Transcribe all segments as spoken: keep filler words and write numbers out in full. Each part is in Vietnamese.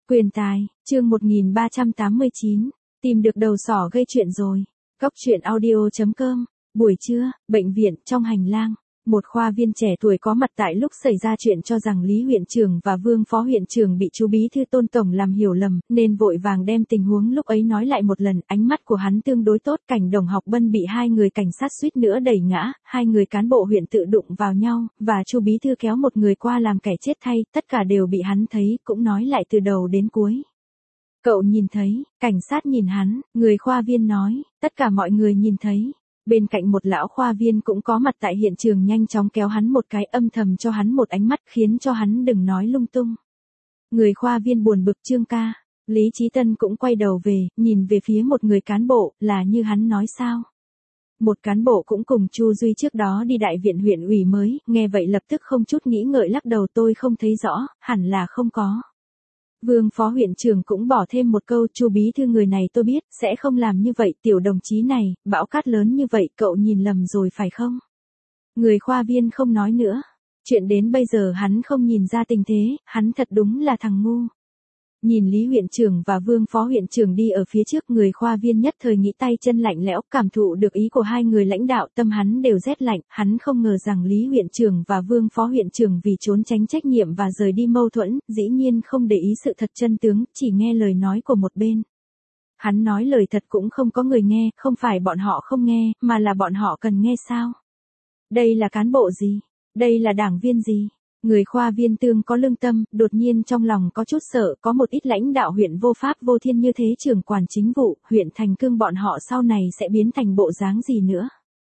Quyền tài, chương một nghìn ba trăm tám mươi chín, tìm được đầu sỏ gây chuyện rồi. Góc truyện audio chấm com, buổi trưa, bệnh viện, trong hành lang. Một khoa viên trẻ tuổi có mặt tại lúc xảy ra chuyện cho rằng Lý huyện trưởng và Vương phó huyện trưởng bị chú bí thư Tôn tổng làm hiểu lầm, nên vội vàng đem tình huống lúc ấy nói lại một lần. Ánh mắt của hắn tương đối tốt, cảnh Đồng Học Bân bị hai người cảnh sát suýt nữa đẩy ngã, hai người cán bộ huyện tự đụng vào nhau, và chú bí thư kéo một người qua làm kẻ chết thay, tất cả đều bị hắn thấy, cũng nói lại từ đầu đến cuối. Cậu nhìn thấy, cảnh sát nhìn hắn, người khoa viên nói, tất cả mọi người nhìn thấy. Bên cạnh một lão khoa viên cũng có mặt tại hiện trường nhanh chóng kéo hắn một cái, âm thầm cho hắn một ánh mắt khiến cho hắn đừng nói lung tung. Người khoa viên buồn bực: Trương ca. Lý Chí Tân cũng quay đầu về, nhìn về phía một người cán bộ, là như hắn nói sao? Một cán bộ cũng cùng Chu Duy trước đó đi đại viện huyện ủy mới, nghe vậy lập tức không chút nghĩ ngợi lắc đầu: tôi không thấy rõ, hẳn là không có. Vương phó huyện trưởng cũng bỏ thêm một câu: Chu bí thư người này tôi biết, sẽ không làm như vậy. Tiểu đồng chí này, bão cát lớn như vậy cậu nhìn lầm rồi phải không? Người khoa viên không nói nữa. Chuyện đến bây giờ hắn không nhìn ra tình thế, hắn thật đúng là thằng ngu. Nhìn Lý huyện trưởng và Vương phó huyện trưởng đi ở phía trước, người khoa viên nhất thời nghĩ tay chân lạnh lẽo, cảm thụ được ý của hai người lãnh đạo, tâm hắn đều rét lạnh. Hắn không ngờ rằng Lý huyện trưởng và Vương phó huyện trưởng vì trốn tránh trách nhiệm và rời đi mâu thuẫn, dĩ nhiên không để ý sự thật chân tướng, chỉ nghe lời nói của một bên. Hắn nói lời thật cũng không có người nghe, không phải bọn họ không nghe, mà là bọn họ cần nghe sao? Đây là cán bộ gì? Đây là đảng viên gì? Người khoa viên tương có lương tâm, đột nhiên trong lòng có chút sợ, có một ít lãnh đạo huyện vô pháp vô thiên như thế, trưởng quản chính vụ, huyện Thành Cương bọn họ sau này sẽ biến thành bộ dáng gì nữa.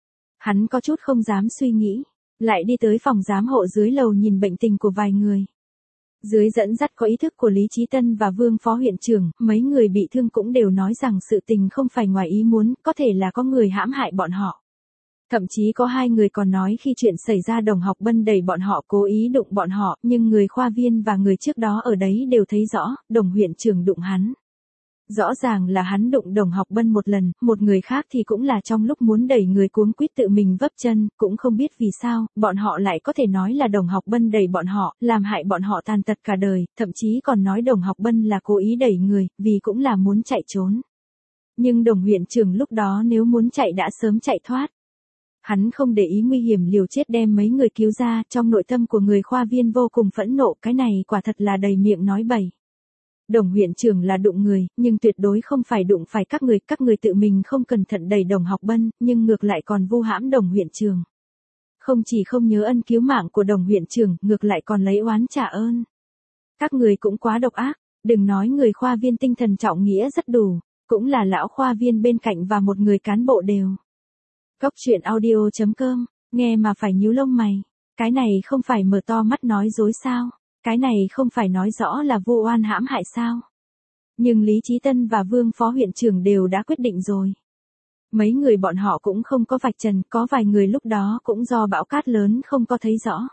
Hắn có chút không dám suy nghĩ, lại đi tới phòng giám hộ dưới lầu nhìn bệnh tình của vài người. Dưới dẫn dắt có ý thức của Lý Chí Tân và Vương phó huyện trưởng, mấy người bị thương cũng đều nói rằng sự tình không phải ngoài ý muốn, có thể là có người hãm hại bọn họ. Thậm chí có hai người còn nói khi chuyện xảy ra Đồng Học Bân đẩy bọn họ, cố ý đụng bọn họ, nhưng người khoa viên và người trước đó ở đấy đều thấy rõ, Đồng huyện trưởng đụng hắn. Rõ ràng là hắn đụng Đồng Học Bân một lần, một người khác thì cũng là trong lúc muốn đẩy người cuống quýt tự mình vấp chân, cũng không biết vì sao, bọn họ lại có thể nói là Đồng Học Bân đẩy bọn họ, làm hại bọn họ tàn tật cả đời, thậm chí còn nói Đồng Học Bân là cố ý đẩy người, vì cũng là muốn chạy trốn. Nhưng Đồng huyện trưởng lúc đó nếu muốn chạy đã sớm chạy thoát. Hắn không để ý nguy hiểm liều chết đem mấy người cứu ra, trong nội tâm của người khoa viên vô cùng phẫn nộ, cái này quả thật là đầy miệng nói bậy. Đồng huyện trưởng là đụng người, nhưng tuyệt đối không phải đụng phải các người, các người tự mình không cẩn thận đẩy Đồng Học Bân, nhưng ngược lại còn vu hãm Đồng huyện trưởng. Không chỉ không nhớ ân cứu mạng của Đồng huyện trưởng, ngược lại còn lấy oán trả ơn. Các người cũng quá độc ác, đừng nói người khoa viên tinh thần trọng nghĩa rất đủ, cũng là lão khoa viên bên cạnh và một người cán bộ đều. Góc truyện audio chấm com, nghe mà phải nhíu lông mày. Cái này không phải mở to mắt nói dối sao? Cái này không phải nói rõ là vu oan hãm hại sao? Nhưng Lý Chí Tân và Vương phó huyện trưởng đều đã quyết định rồi. Mấy người bọn họ cũng không có vạch trần, có vài người lúc đó cũng do bão cát lớn không có thấy rõ.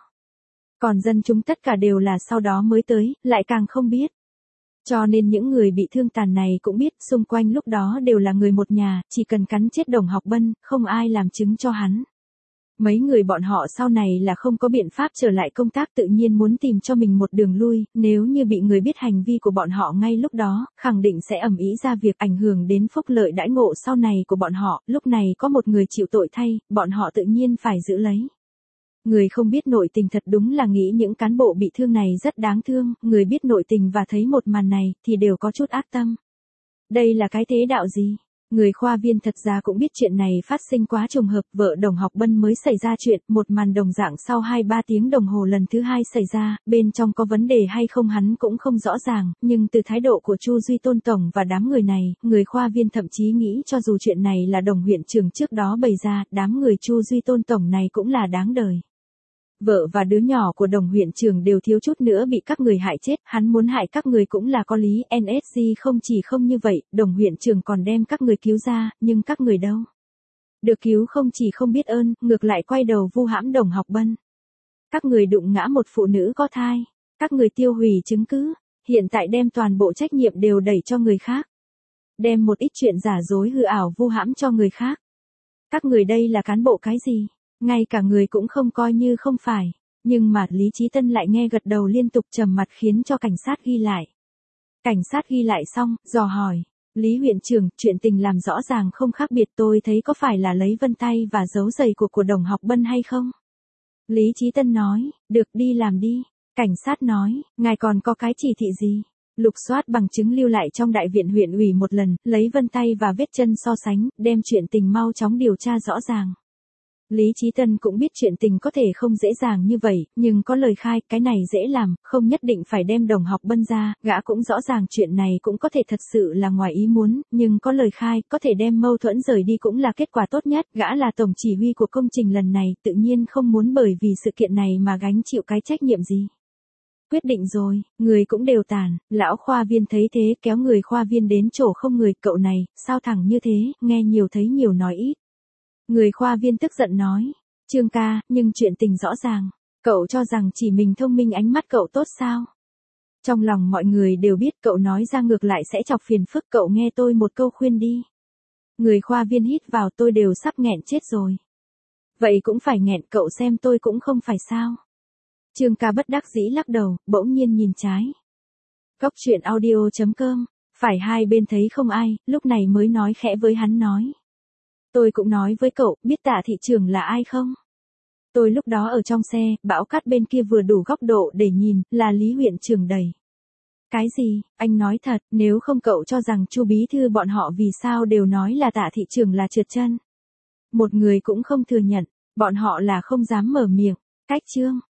Còn dân chúng tất cả đều là sau đó mới tới, lại càng không biết. Cho nên những người bị thương tàn này cũng biết, xung quanh lúc đó đều là người một nhà, chỉ cần cắn chết Đồng Học Bân, không ai làm chứng cho hắn. Mấy người bọn họ sau này là không có biện pháp trở lại công tác, tự nhiên muốn tìm cho mình một đường lui, nếu như bị người biết hành vi của bọn họ ngay lúc đó, khẳng định sẽ ầm ĩ ra việc ảnh hưởng đến phúc lợi đãi ngộ sau này của bọn họ, lúc này có một người chịu tội thay, bọn họ tự nhiên phải giữ lấy. Người không biết nội tình thật đúng là nghĩ những cán bộ bị thương này rất đáng thương, người biết nội tình và thấy một màn này, thì đều có chút ác tâm. Đây là cái thế đạo gì? Người khoa viên thật ra cũng biết chuyện này phát sinh quá trùng hợp, vợ Đồng Học Bân mới xảy ra chuyện, một màn đồng dạng sau hai ba tiếng đồng hồ lần thứ hai xảy ra, bên trong có vấn đề hay không hắn cũng không rõ ràng, nhưng từ thái độ của Chu Duy Tôn tổng và đám người này, người khoa viên thậm chí nghĩ cho dù chuyện này là Đồng huyện trưởng trước đó bày ra, đám người Chu Duy Tôn tổng này cũng là đáng đời. Vợ và đứa nhỏ của Đồng huyện trưởng đều thiếu chút nữa bị các người hại chết, hắn muốn hại các người cũng là có lý, en ét giê không chỉ không như vậy, Đồng huyện trưởng còn đem các người cứu ra, nhưng các người đâu? Được cứu không chỉ không biết ơn, ngược lại quay đầu vu hãm Đồng Học Bân. Các người đụng ngã một phụ nữ có thai, các người tiêu hủy chứng cứ, hiện tại đem toàn bộ trách nhiệm đều đẩy cho người khác. Đem một ít chuyện giả dối hư ảo vu hãm cho người khác. Các người đây là cán bộ cái gì? Ngay cả người cũng không coi như không phải, nhưng mà Lý Chí Tân lại nghe gật đầu liên tục trầm mặt khiến cho cảnh sát ghi lại. Cảnh sát ghi lại xong, dò hỏi. Lý huyện trưởng, chuyện tình làm rõ ràng không khác biệt, tôi thấy có phải là lấy vân tay và dấu giày của của đồng học Bân hay không? Lý Chí Tân nói, được đi làm đi. Cảnh sát nói, ngài còn có cái chỉ thị gì? Lục soát bằng chứng lưu lại trong đại viện huyện ủy một lần, lấy vân tay và vết chân so sánh, đem chuyện tình mau chóng điều tra rõ ràng. Lý Chí Tân cũng biết chuyện tình có thể không dễ dàng như vậy, nhưng có lời khai, cái này dễ làm, không nhất định phải đem đồng học Bân ra, gã cũng rõ ràng chuyện này cũng có thể thật sự là ngoài ý muốn, nhưng có lời khai, có thể đem mâu thuẫn rời đi cũng là kết quả tốt nhất, gã là tổng chỉ huy của công trình lần này, tự nhiên không muốn bởi vì sự kiện này mà gánh chịu cái trách nhiệm gì. Quyết định rồi, người cũng đều tàn, lão khoa viên thấy thế kéo người khoa viên đến chỗ không người, cậu này, sao thẳng như thế, nghe nhiều thấy nhiều nói ít. Người khoa viên tức giận nói, Trương ca, nhưng chuyện tình rõ ràng, cậu cho rằng chỉ mình thông minh ánh mắt cậu tốt sao? Trong lòng mọi người đều biết cậu nói ra ngược lại sẽ chọc phiền phức, cậu nghe tôi một câu khuyên đi. Người khoa viên hít vào, tôi đều sắp nghẹn chết rồi. Vậy cũng phải nghẹn, cậu xem tôi cũng không phải sao. Trương ca bất đắc dĩ lắc đầu, bỗng nhiên nhìn trái. Góc truyện audio chấm com, phải hai bên thấy không ai, lúc này mới nói khẽ với hắn nói. Tôi cũng nói với cậu, biết Tạ thị trưởng là ai không? Tôi lúc đó ở trong xe, bão cát bên kia vừa đủ góc độ để nhìn, là Lý huyện trưởng đẩy. Cái gì, anh nói thật, nếu không cậu cho rằng Chu bí thư bọn họ vì sao đều nói là Tạ thị trưởng là trượt chân. Một người cũng không thừa nhận, bọn họ là không dám mở miệng, cách Trương.